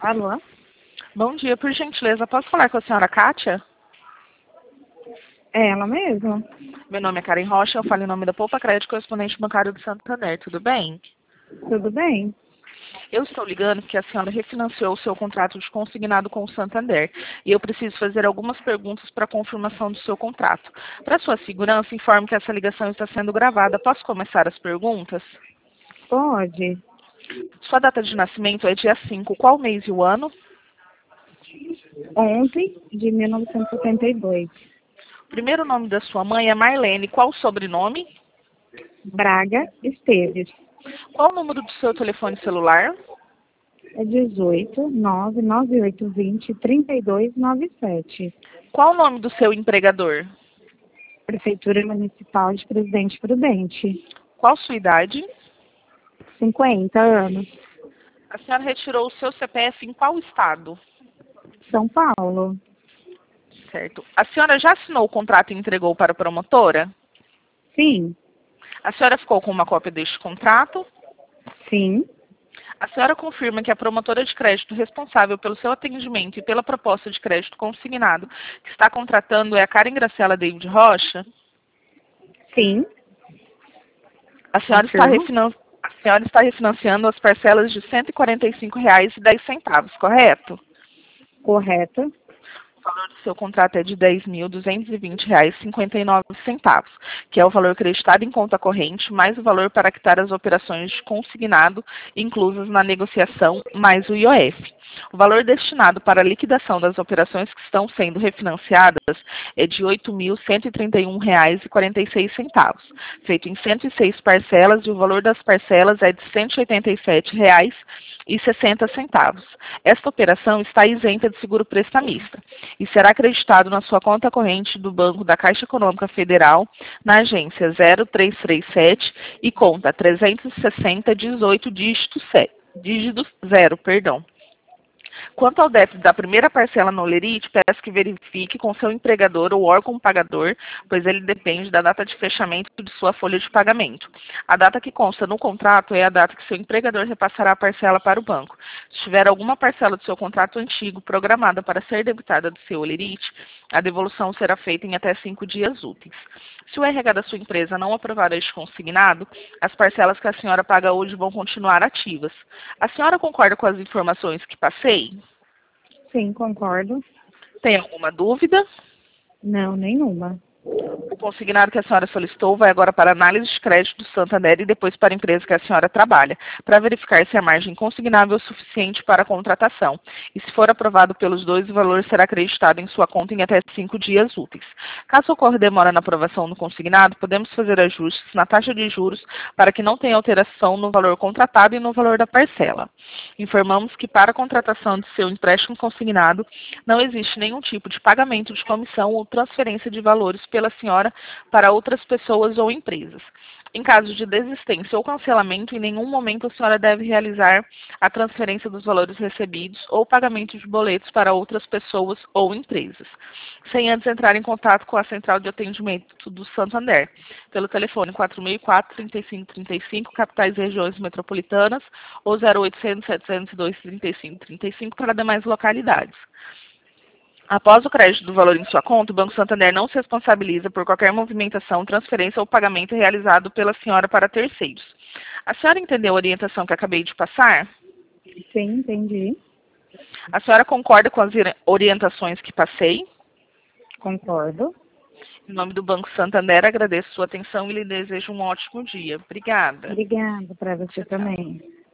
Alô? Bom dia, por gentileza, posso falar com a senhora Kátia? É ela mesma? Meu nome é Karen Rocha, eu falo em nome da Poupa Crédito, correspondente bancário do Santander, tudo bem? Tudo bem? Eu estou ligando porque a senhora refinanciou o seu contrato de consignado com o Santander e eu preciso fazer algumas perguntas para confirmação do seu contrato. Para sua segurança, informe que essa ligação está sendo gravada. Posso começar as perguntas? Pode. Sua data de nascimento é dia 5. Qual mês e o ano? 11 de 1972. O primeiro nome da sua mãe é Marlene. Qual o sobrenome? Braga Esteves. Qual o número do seu telefone celular? É 18 99820 3297. Qual o nome do seu empregador? Prefeitura Municipal de Presidente Prudente. Qual sua idade? 50 anos. A senhora retirou o seu CPF em qual estado? São Paulo. Certo. A senhora já assinou o contrato e entregou para a promotora? Sim. A senhora ficou com uma cópia deste contrato? Sim. A senhora confirma que a promotora de crédito responsável pelo seu atendimento e pela proposta de crédito consignado que está contratando é a Karen Graciela David Rocha? Sim. A senhora Confirmo. a senhora está refinanciando as parcelas de R$ 145,10, correto? Correto. O valor do seu contrato é de R$ 10.220,59, que é o valor creditado em conta corrente, mais o valor para quitar as operações de consignado inclusas na negociação, mais o IOF. O valor destinado para a liquidação das operações que estão sendo refinanciadas é de R$ 8.131,46, feito em 106 parcelas, e o valor das parcelas é de R$ 187,60. Esta operação está isenta de seguro prestamista e será acreditado na sua conta corrente do Banco da Caixa Econômica Federal, na agência 0337 e conta 360 18 dígito 0, perdão. Quanto ao débito da primeira parcela no Olerite, peço que verifique com seu empregador ou órgão pagador, pois ele depende da data de fechamento de sua folha de pagamento. A data que consta no contrato é a data que seu empregador repassará a parcela para o banco. Se tiver alguma parcela do seu contrato antigo programada para ser debitada do seu Olerite, a devolução será feita em até 5 dias úteis. Se o RH da sua empresa não aprovar este consignado, as parcelas que a senhora paga hoje vão continuar ativas. A senhora concorda com as informações que passei? Sim, concordo. Tem alguma dúvida? Não, nenhuma. O consignado que a senhora solicitou vai agora para a análise de crédito do Santander e depois para a empresa que a senhora trabalha, para verificar se a margem consignável é suficiente para a contratação. E se for aprovado pelos dois, o valor será acreditado em sua conta em até 5 dias úteis. Caso ocorra demora na aprovação do consignado, podemos fazer ajustes na taxa de juros para que não tenha alteração no valor contratado e no valor da parcela. Informamos que para a contratação de seu empréstimo consignado, não existe nenhum tipo de pagamento de comissão ou transferência de valores pela senhora para outras pessoas ou empresas. Em caso de desistência ou cancelamento, em nenhum momento a senhora deve realizar a transferência dos valores recebidos ou pagamento de boletos para outras pessoas ou empresas, sem antes entrar em contato com a central de atendimento do Santander, pelo telefone 4004-3535, capitais e regiões metropolitanas, ou 0800-702-3535 para demais localidades. Após o crédito do valor em sua conta, o Banco Santander não se responsabiliza por qualquer movimentação, transferência ou pagamento realizado pela senhora para terceiros. A senhora entendeu a orientação que acabei de passar? Sim, entendi. A senhora concorda com as orientações que passei? Concordo. Em nome do Banco Santander, agradeço sua atenção e lhe desejo um ótimo dia. Obrigada. Obrigada para você Tchau, tchau. também.